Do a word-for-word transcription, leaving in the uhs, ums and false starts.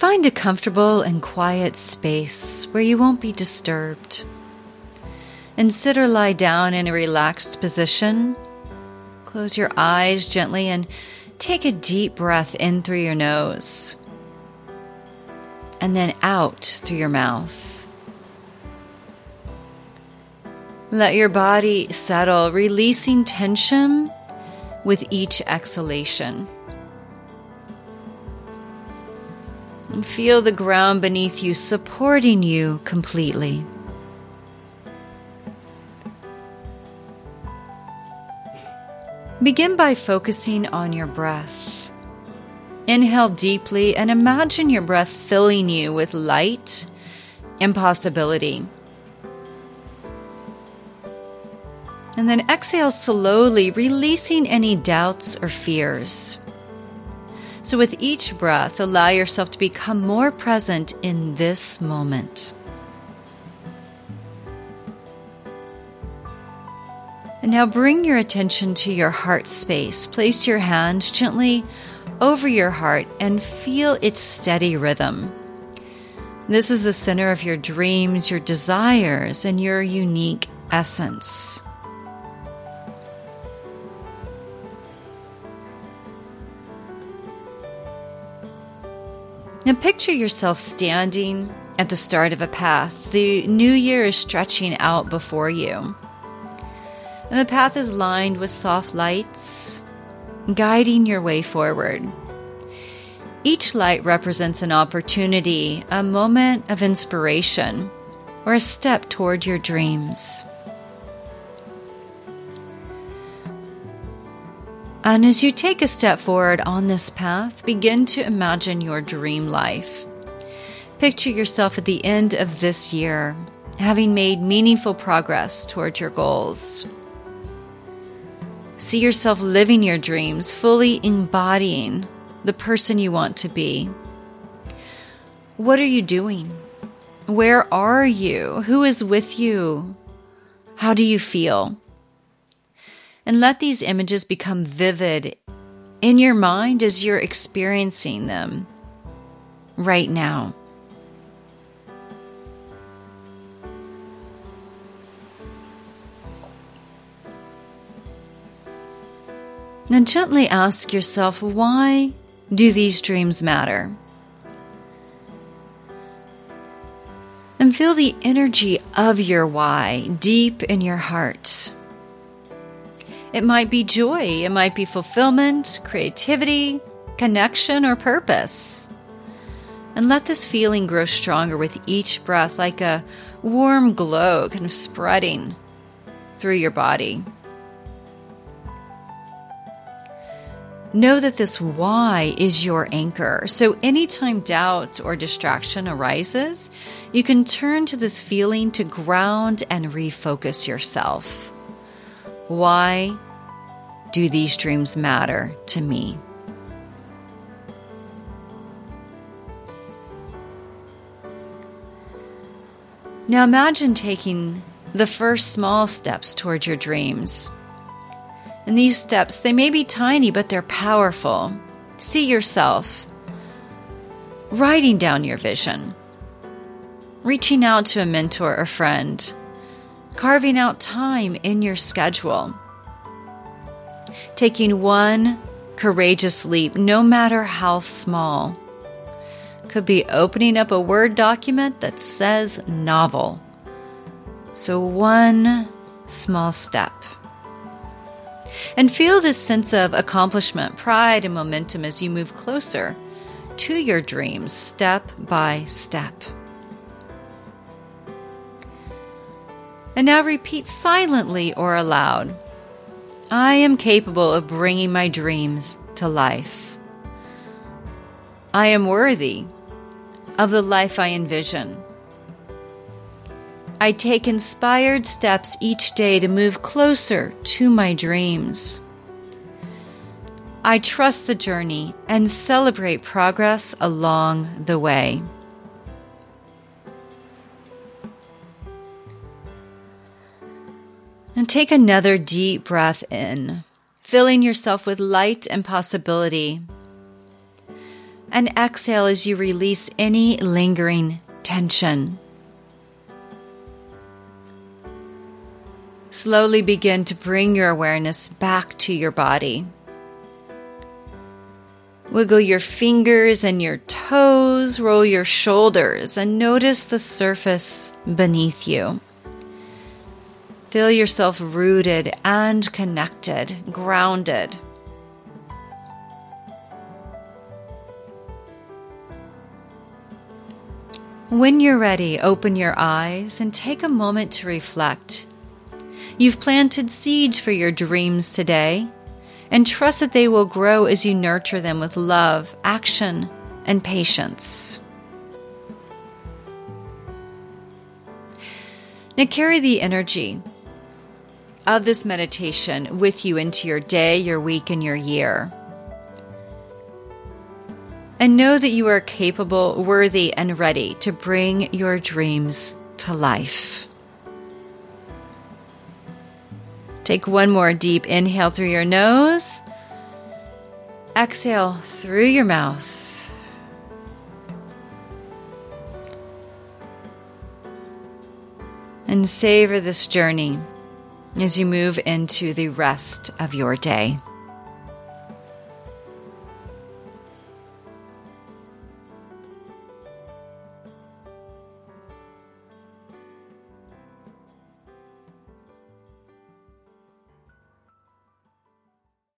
Find a comfortable and quiet space where you won't be disturbed. And sit or lie down in a relaxed position. Close your eyes gently and take a deep breath in through your nose. And then out through your mouth. Let your body settle, releasing tension with each exhalation. And feel the ground beneath you supporting you completely. Begin by focusing on your breath. Inhale deeply and imagine your breath filling you with light and possibility. And then exhale slowly, releasing any doubts or fears. So with each breath, allow yourself to become more present in this moment. And now bring your attention to your heart space. Place your hand gently over your heart and feel its steady rhythm. This is the center of your dreams, your desires, and your unique essence. Now picture yourself standing at the start of a path. The new year is stretching out before you. And the path is lined with soft lights, guiding your way forward. Each light represents an opportunity, a moment of inspiration, or a step toward your dreams. And as you take a step forward on this path, begin to imagine your dream life. Picture yourself at the end of this year, having made meaningful progress toward your goals. See yourself living your dreams, fully embodying the person you want to be. What are you doing? Where are you? Who is with you? How do you feel? And let these images become vivid in your mind as you're experiencing them right now. Now gently ask yourself, why do these dreams matter? And feel the energy of your why deep in your heart. It might be joy, it might be fulfillment, creativity, connection, or purpose. And let this feeling grow stronger with each breath, like a warm glow kind of spreading through your body. Know that this why is your anchor. So anytime doubt or distraction arises, you can turn to this feeling to ground and refocus yourself. Why do these dreams matter to me? Now imagine taking the first small steps toward your dreams. And these steps, they may be tiny, but they're powerful. See yourself writing down your vision, reaching out to a mentor or friend, carving out time in your schedule, taking one courageous leap, no matter how small. Could be opening up a Word document that says novel. So one small step. And feel this sense of accomplishment, pride, and momentum as you move closer to your dreams, step by step. And now repeat silently or aloud, I am capable of bringing my dreams to life. I am worthy of the life I envision. I take inspired steps each day to move closer to my dreams. I trust the journey and celebrate progress along the way. And take another deep breath in, filling yourself with light and possibility. And exhale as you release any lingering tension. Slowly begin to bring your awareness back to your body. Wiggle your fingers and your toes, roll your shoulders, and notice the surface beneath you. Feel yourself rooted and connected, grounded. When you're ready, open your eyes and take a moment to reflect. You've planted seeds for your dreams today, and trust that they will grow as you nurture them with love, action, and patience. Now carry the energy of this meditation with you into your day, your week, and your year. And know that you are capable, worthy, and ready to bring your dreams to life. Take one more deep inhale through your nose. Exhale through your mouth. And savor this journey as you move into the rest of your day.